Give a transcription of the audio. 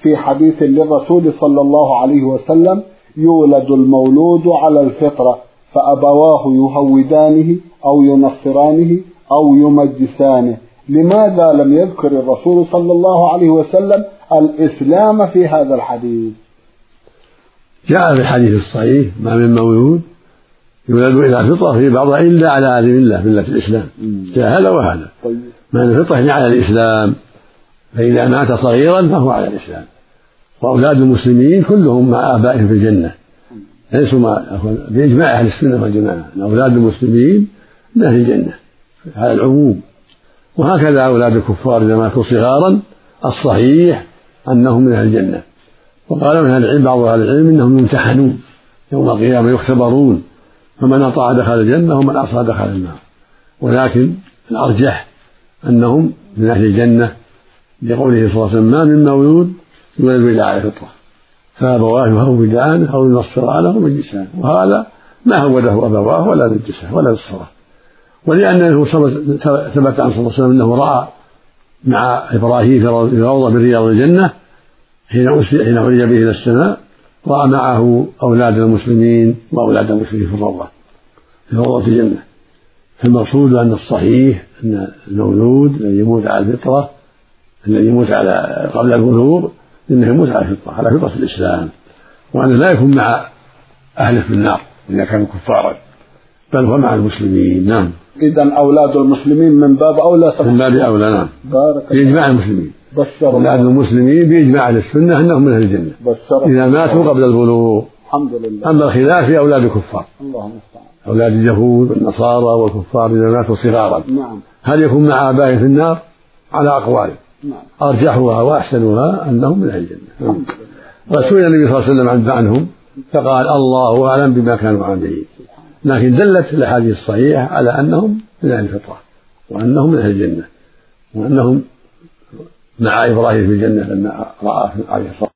في حديث للرسول صلى الله عليه وسلم: يولد المولود على الفطرة فأبواه يهودانه أو ينصرانه أو يمجسانه. لماذا لم يذكر الرسول صلى الله عليه وسلم الإسلام في هذا الحديث؟ جاء في الحديث الصحيح: ما من مولود يولد إلى الفطرة في بعضها إلا على دين الله الإسلام. جاء هذا وهذا. ما من الفطرة يعني على الإسلام، فإذا مات صغيرا فهو على الإسلام. وأولاد المسلمين كلهم مع آبائهم في الجنة، ليسوا بإجماع أهل السنة والجماعة أن أولاد المسلمين من أهل الجنة على العموم. وهكذا أولاد الكفار إذا ماتوا صغارا الصحيح أنهم من أهل الجنة. وقال من أهل العلم بعض أهل العلم إنهم يمتحنون يوم القيامة، يختبرون، فمن أطاع دخل الجنة ومن عصى دخل النار. ولكن الأرجح أنهم من أهل الجنة لقوله صلى الله عليه وسلم: ما من مولود يولد إلا على الفطرة فأبواه يهودانه أو ينصرانه أو يمجسانه. وهذا ما هوده أبواه ولا مجسه ولا نصره. ولأنه ثبت عن صلى الله عليه وسلم أنه رأى مع إبراهيم في روضة من رياض الجنة حين عرج به إلى السماء، رأى معه أولاد المسلمين وأولاد المسلمين في روضة الجنة. فالمقصود أن الصحيح أن المولود الذي يموت على الفطرة، الذي يموت على قبل البلوغ، إنه يموت على فطرة الإسلام، وأنه لا يكون مع أهله في النار إذا كانوا كفارا، بل هو مع المسلمين. نعم. إذن أولاد المسلمين من باب أولى. من باب أولى. نعم. بإجماع المسلمين. أولاد المسلمين بإجماع السنة أنهم من أهل الجنة إذا ماتوا قبل البلوغ. الحمد لله. أما الخلاف في أولاد الكفار، اللهم استعان، أولاد اليهود والنصارى والكفار إذا ماتوا صغارا. نعم. هل يكون مع آبائهم في النار؟ على أقوال. نعم. أرجحها وأحسنها أنهم من أهل الجنة. وسئل النبي صلى الله عليه وسلم عنهم فقال: الله أعلم بما كانوا عاملين. لكن دلت الأحاديث الصحيحة على أنهم من أهل الفطرة وأنهم من أهل الجنة وأنهم مع إبراهيم في الجنة لما رأى عليه الصلاة